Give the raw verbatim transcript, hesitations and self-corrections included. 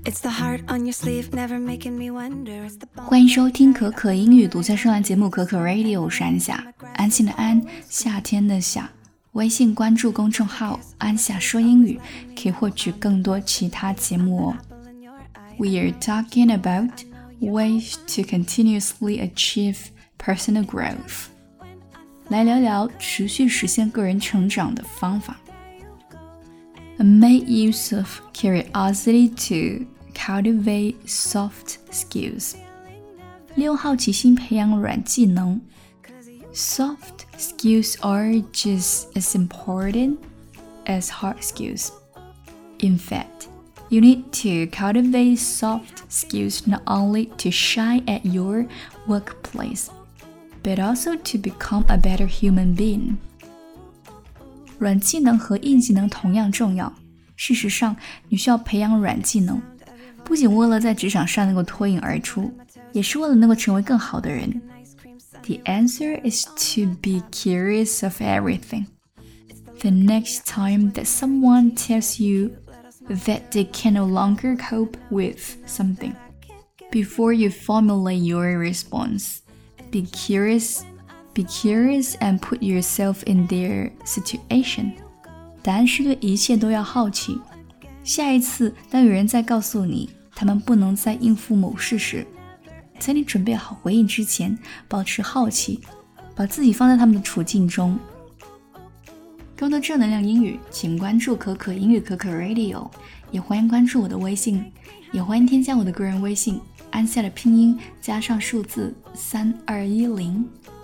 欢迎收听可可英语独家声兰节目可可 Radio， 我是安夏，安心的安，夏天的夏。微信关注公众号安夏说英语，可以获取更多其他节目哦。We are talking about ways to continuously achieve personal growth. 来聊聊持续实现个人成长的方法。Make use of curiosity to cultivate soft skills. 利用好奇心培养软技能。Soft skills are just as important as hard skills. In fact, you need to cultivate soft skills not only to shine at your workplace, but also to become a better human being. 软技能和硬技能同样重要。事实上，你需要培养软技能，不仅为了在职场上能够脱颖而出，也是为了能够成为更好的人。The answer is to be curious of everything. The next time that someone tells you that they can no longer cope with something, before you formulate your response, be curious, be curious and put yourself in their situation. 答案是对一切都要好奇。下一次当有人在告诉你他们不能再应付某事时，在你准备好回应之前，保持好奇，把自己放在他们的处境中。更多正能量英语，请关注可可英语可可 Radio， 也欢迎关注我的微信，也欢迎添加我的个人微信安夏的拼音加上数字三二一零。